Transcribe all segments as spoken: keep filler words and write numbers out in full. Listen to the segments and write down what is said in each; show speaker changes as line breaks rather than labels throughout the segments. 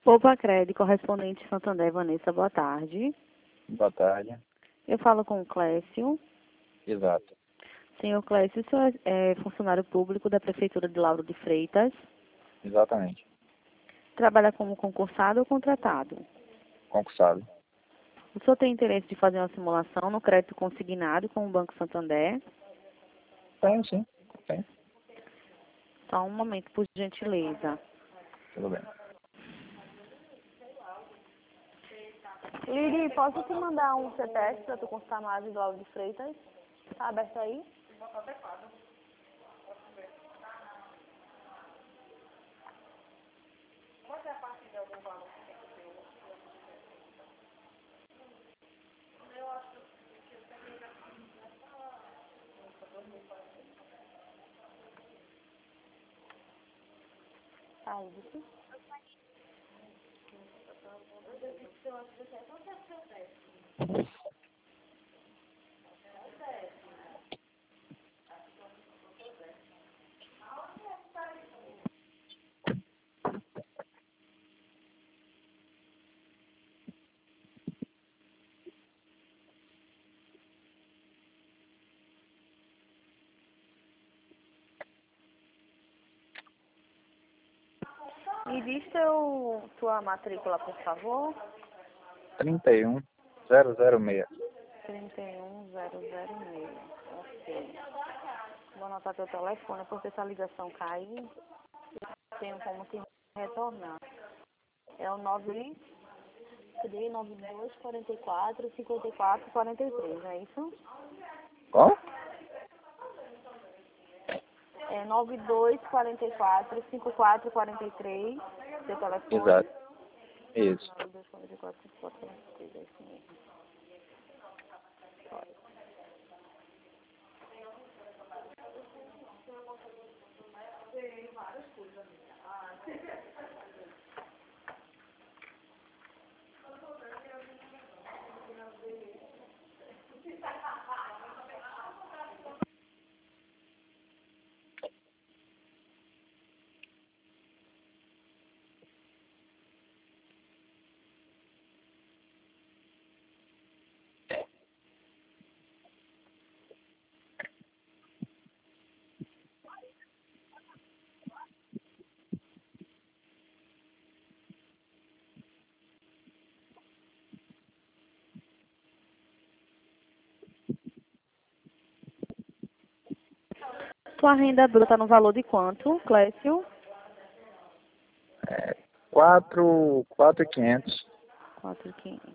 Poupa Crédito, correspondente Santander, Vanessa, boa tarde.
Boa tarde.
Eu falo com o Clécio.
Exato.
Senhor Clécio, o senhor é funcionário público da Prefeitura de Lauro de Freitas.
Exatamente.
Trabalha como concursado ou contratado?
Concursado.
O senhor tem interesse de fazer uma simulação no crédito consignado com o Banco Santander?
Tenho, sim. Tenho.
Só um momento, por gentileza.
Tudo bem.
Lili, posso te mandar um C T S para tu consultar a margem do Lauro de Freitas? Tá aberto aí? Tá aí, viu? Me diz teu, tua matrícula, por favor.
trinta e um, zero zero seis.
trinta e um zero zero seis. Ok. Vou anotar teu telefone, porque se a ligação cair, eu tenho como te retornar. É o nove três nove dois quatro quatro cinco quatro quatro três, não é isso?
Qual?
É nove dois quatro quatro cinco quatro quatro três, seu telefone.
Exato. Isso.
nove dois quatro quatro cinco quatro quatro três, é isso mesmo. Pode. Tua renda bruta no valor de quanto, Clécio?
É, quatro, quatro e quinhentos.
quatro mil e quinhentos.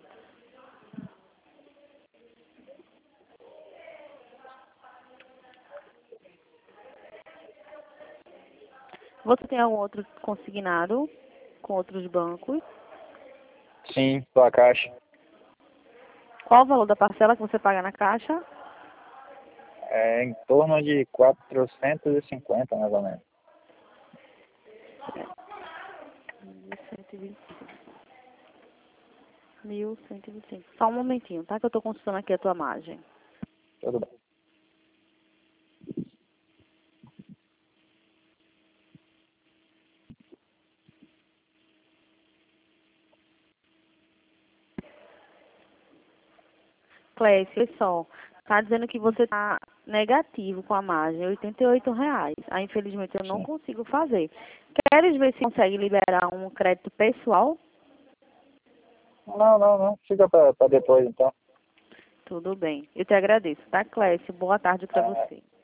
Você tem algum outro consignado com outros bancos?
Sim, pela caixa.
Qual o valor da parcela que você paga na caixa?
É em torno de quatrocentos e cinquenta, mais ou menos.
mil cento e vinte e cinco. Só um momentinho, tá? Que eu tô consultando aqui a tua margem.
Tudo bem.
Clécio, olha só. Tá dizendo que você tá negativo com a margem, oitenta e oito reais. Aí, infelizmente, eu não
Sim.
consigo fazer. Queres ver se consegue liberar um crédito pessoal?
Não, não, não. Fica para depois, então.
Tudo bem. Eu te agradeço, tá, Clécio? Boa tarde para
É,
você.